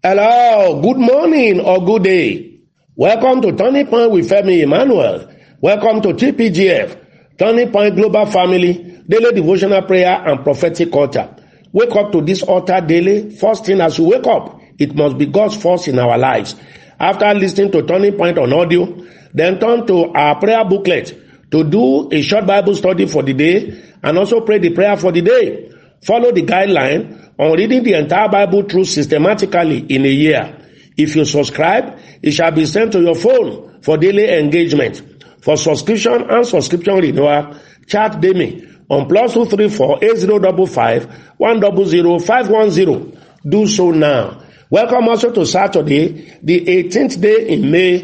Hello, good morning or good day. Welcome to Turning Point with Femi Emmanuel. Welcome to TPGF, Turning Point Global Family, Daily Devotional Prayer and Prophetic Altar. Wake up to this altar daily. First thing as you wake up, it must be God's first in our lives. After listening to Turning Point on audio, then turn to our prayer booklet to do a short Bible study for the day and also pray the prayer for the day. Follow the guideline on reading the entire Bible through systematically in a year. If you subscribe, it shall be sent to your phone for daily engagement. For subscription and subscription renewal, chat Demi on +234 8055 100 510. Do so now. Welcome also to Saturday, the 18th day in May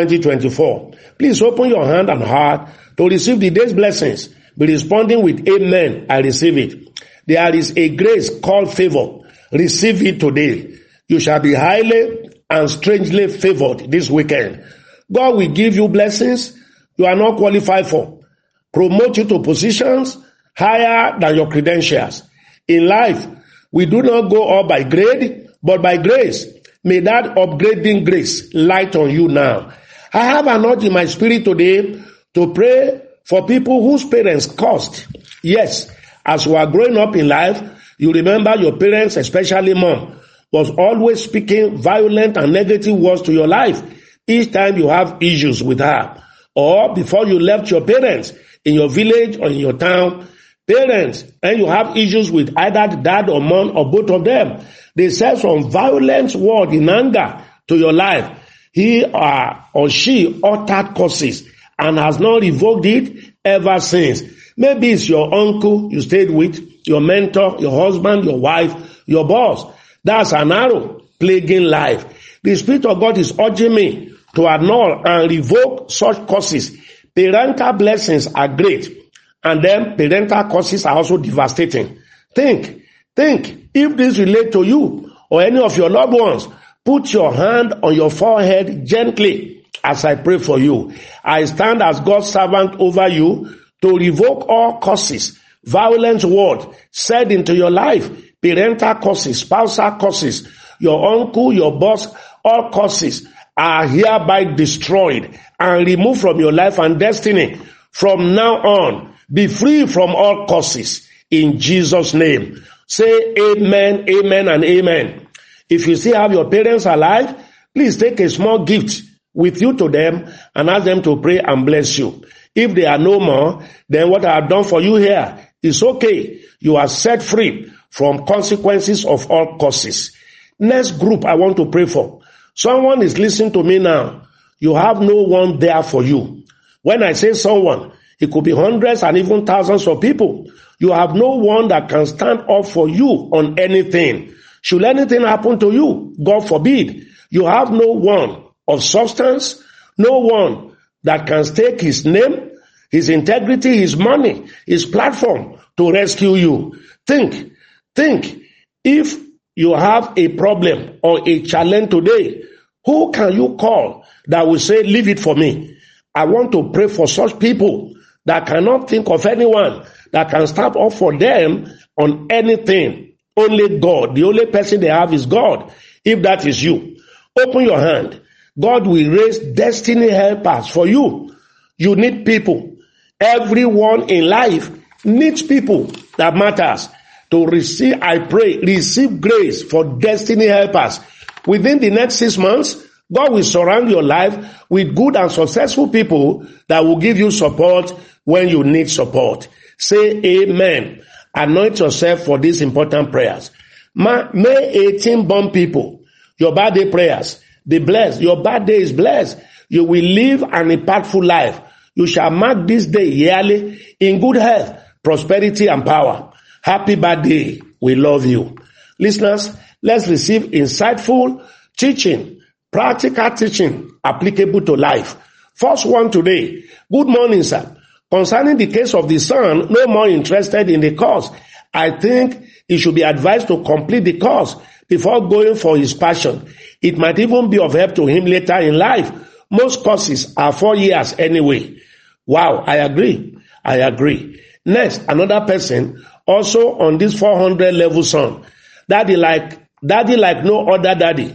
2024. Please open your hand and heart to receive the day's blessings. Be responding with Amen. I receive it. There is a grace called favor. Receive it today. You shall be highly and strangely favored this weekend. God will give you blessings you are not qualified for. Promote you to positions higher than your credentials. In life, we do not go up by grade, but by grace. May that upgrading grace light on you now. I have an urge in my spirit today to pray for people whose parents cursed. Yes, as you are growing up in life, you remember your parents, especially mom, was always speaking violent and negative words to your life each time you have issues with her. Or before you left your parents in your village or in your town, parents, and you have issues with either dad or mom or both of them, they said some violent word in anger to your life. He or she uttered curses and has not revoked it ever since. Maybe it's your uncle you stayed with, your mentor, your husband, your wife, your boss. That's an arrow plaguing life. The Spirit of God is urging me to annul and revoke such curses. Parental blessings are great, and then parental curses are also devastating. Think, if this relates to you or any of your loved ones, put your hand on your forehead gently as I pray for you. I stand as God's servant over you to revoke all curses, violent word said into your life, parental curses, spousal curses, your uncle, your boss, all curses are hereby destroyed and removed from your life and destiny. From now on, be free from all curses in Jesus' name. Say amen, amen, and amen. If you still have your parents alive, please take a small gift with you to them and ask them to pray and bless you. If they are no more, then what I have done for you here is okay. You are set free from consequences of all curses. Next group I want to pray for. Someone is listening to me now. You have no one there for you. When I say someone, it could be hundreds and even thousands of people. You have no one that can stand up for you on anything. Should anything happen to you, God forbid, you have no one of substance, no one that can stake his name, his integrity, his money, his platform to rescue you. Think, if you have a problem or a challenge today, who can you call that will say, leave it for me? I want to pray for such people that cannot think of anyone that can stand up for them on anything. Only God. The only person they have is God. If that is you, open your hand. God will raise destiny helpers for you. You need people. Everyone in life needs people that matters. To receive, I pray, receive grace for destiny helpers. Within the next 6 months, God will surround your life with good and successful people that will give you support when you need support. Say amen. Anoint yourself for these important prayers. May 18 born people, your birthday prayers, be blessed. Your birthday is blessed. You will live an impactful life. You shall mark this day yearly in good health, prosperity, and power. Happy birthday. We love you. Listeners, let's receive insightful teaching, practical teaching applicable to life. First one today. Good morning, sir. Concerning the case of the son, no more interested in the course. I think he should be advised to complete the course before going for his passion. It might even be of help to him later in life. Most courses are 4 years anyway. Wow, I agree. Next, another person also on this 400 level son. Daddy like no other daddy.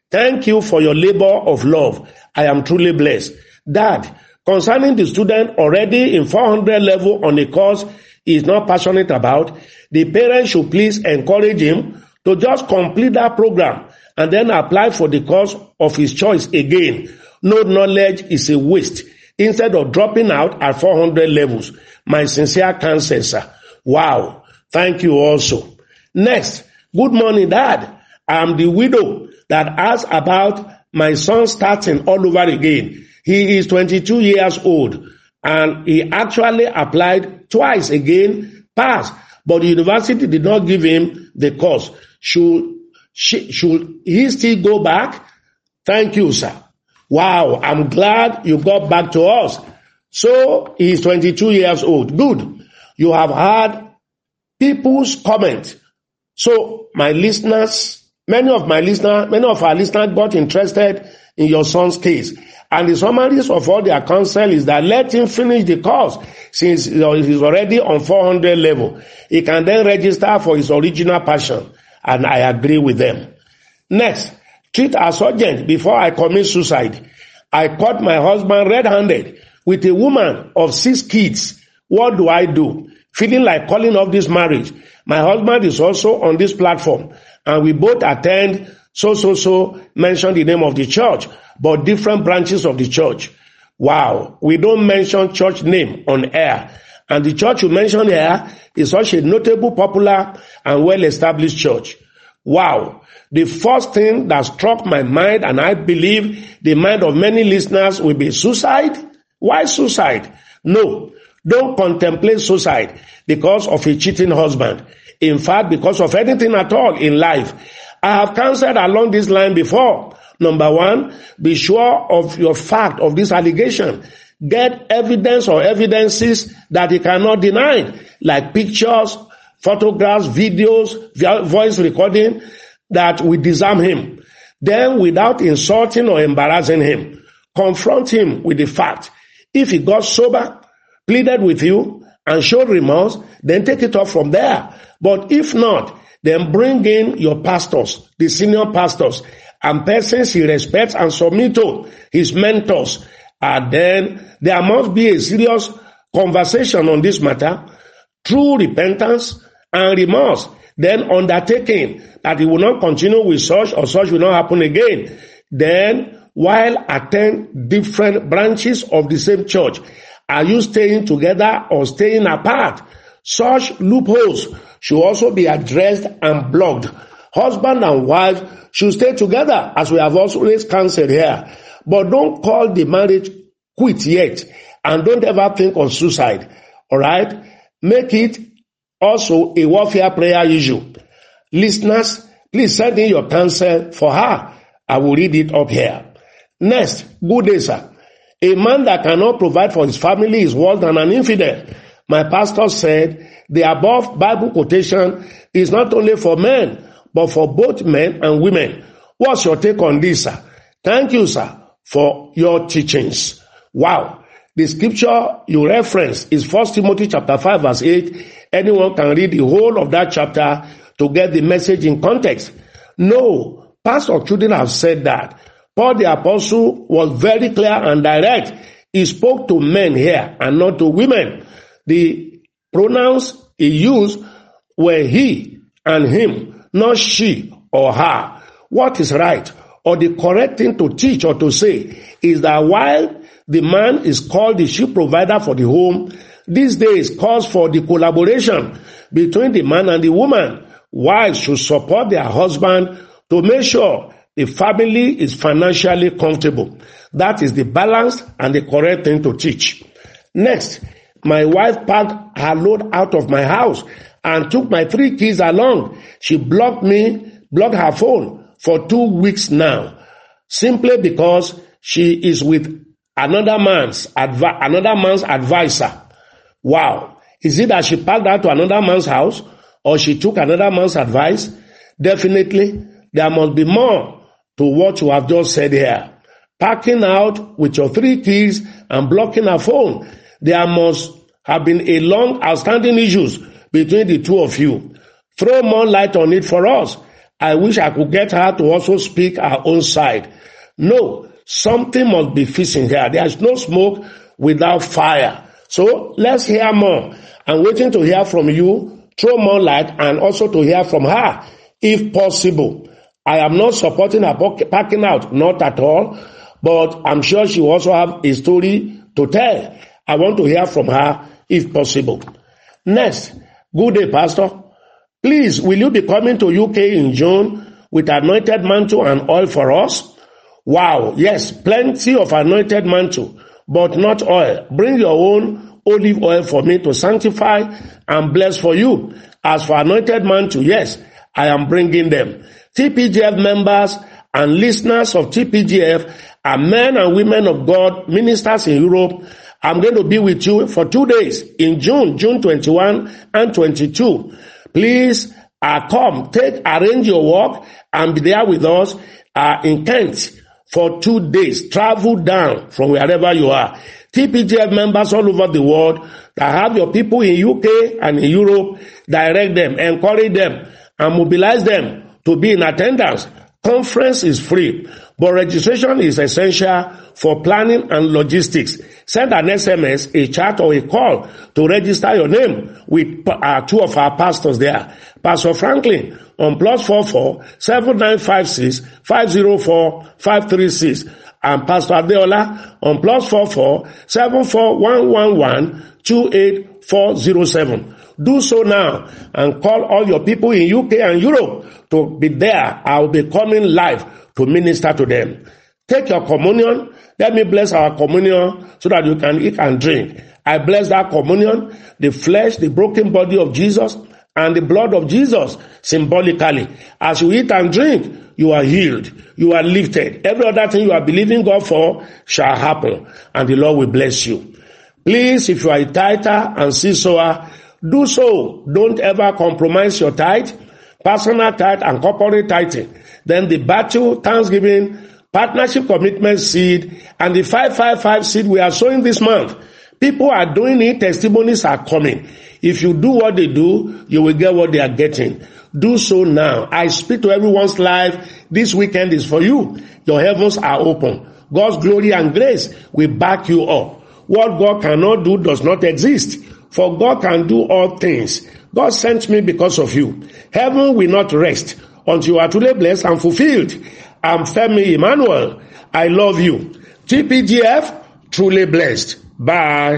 Thank you for your labor of love. I am truly blessed. Dad, concerning the student already in 400 level on a course he is not passionate about, the parents should please encourage him to just complete that program and then apply for the course of his choice again. No knowledge is a waste. Instead of dropping out at 400 levels. My sincere counsel, sir. Wow. Thank you also. Next. Good morning, Dad. I am the widow that asked about my son starting all over again. He is 22 years old and he actually applied twice again, passed, but the university did not give him the course. Should he still go back? Thank you, sir. Wow, I'm glad you got back to us. So he is 22 years old. Good. You have heard people's comment. So my listeners, many of our listeners got interested in your son's case. And the summaries of all their counsel is that let him finish the course since he's already on 400 level. He can then register for his original passion. And I agree with them. Next, treat as urgent before I commit suicide. I caught my husband red-handed with a woman of 6 kids. What do I do? Feeling like calling off this marriage. My husband is also on this platform and we both attend mention the name of the church, but different branches of the church. Wow. We don't mention church name on air. And the church you mention here is such a notable, popular, and well-established church. Wow. The first thing that struck my mind, and I believe the mind of many listeners, will be suicide. Why suicide? No. Don't contemplate suicide because of a cheating husband. In fact, because of anything at all in life. I have counseled along this line before. Number 1, be sure of your fact of this allegation. Get evidence or evidences that he cannot deny, like pictures, photographs, videos, voice recording that will disarm him. Then, without insulting or embarrassing him, confront him with the fact. If he got sober, pleaded with you, and showed remorse, then take it off from there. But if not, then bring in your pastors, the senior pastors, and persons he respects and submit to, his mentors. And then there must be a serious conversation on this matter, true repentance and remorse, then undertaking that he will not continue with such or such will not happen again. Then, while attend different branches of the same church, are you staying together or staying apart? Such loopholes should also be addressed and blocked. Husband and wife should stay together, as we have always counseled here. But don't call the marriage quit yet, and don't ever think of suicide. All right? Make it also a warfare prayer issue. Listeners, please send in your counsel for her. I will read it up here. Next, good day, sir. A man that cannot provide for his family is worse than an infidel. My pastor said the above Bible quotation is not only for men, but for both men and women. What's your take on this, sir? Thank you, sir, for your teachings. Wow. The scripture you reference is 1 Timothy chapter 5 verse 8. Anyone can read the whole of that chapter to get the message in context. No, Pastor couldn't have said that. Paul the apostle was very clear and direct. He spoke to men here and not to women. The pronouns he used were he and him, not she or her. What is right or the correct thing to teach or to say is that while the man is called the chief provider for the home, these days calls for the collaboration between the man and the woman. Wives should support their husband to make sure the family is financially comfortable. That is the balance and the correct thing to teach. Next, my wife packed her load out of my house and took my 3 kids along. She blocked her phone for 2 weeks now, simply because she is with another man's advisor. Wow. Is it that she packed out to another man's house or she took another man's advice? Definitely, there must be more to what you have just said here. Packing out with your 3 kids and blocking her phone. There must have been a long outstanding issues between the two of you. Throw more light on it for us. I wish I could get her to also speak her own side. No, something must be fixing here. There's no smoke without fire. So let's hear more. I'm waiting to hear from you, throw more light, and also to hear from her, if possible. I am not supporting her packing out, not at all, but I'm sure she will also have a story to tell. I want to hear from her, if possible. Next, good day, Pastor. Please, will you be coming to UK in June with anointed mantle and oil for us? Wow, yes, plenty of anointed mantle, but not oil. Bring your own olive oil for me to sanctify and bless for you. As for anointed mantle, yes, I am bringing them. TPGF members and listeners of TPGF are men and women of God, ministers in Europe. I'm going to be with you for 2 days in June 21 and 22. Please come, arrange your work and be there with us in Kent for 2 days. Travel down from wherever you are. TPGF members all over the world that have your people in UK and in Europe, direct them, encourage them, and mobilize them to be in attendance. Conference is free, but registration is essential for planning and logistics. Send an SMS, a chat, or a call to register your name with 2 of our pastors there. Pastor Franklin on +44 7956 504 536, and Pastor Adeola on +44 74111 28407. Do so now and call all your people in UK and Europe to be there. I will be coming live to minister to them. Take your communion. Let me bless our communion so that you can eat and drink. I bless that communion, the flesh, the broken body of Jesus, and the blood of Jesus symbolically. As you eat and drink, you are healed. You are lifted. Every other thing you are believing God for shall happen, and the Lord will bless you. Please, if you are a tither and seed sower, do so. Don't ever compromise your tithe, personal tithe and corporate tithing. Then the battle, thanksgiving, partnership commitment seed, and the 555 seed we are sowing this month. People are doing it. Testimonies are coming. If you do what they do, you will get what they are getting. Do so now. I speak to everyone's life. This weekend is for you. Your heavens are open. God's glory and grace will back you up. What God cannot do does not exist. For God can do all things. God sent me because of you. Heaven will not rest until you are truly blessed and fulfilled. I'm Femi Emmanuel. I love you. TPGF, truly blessed. Bye.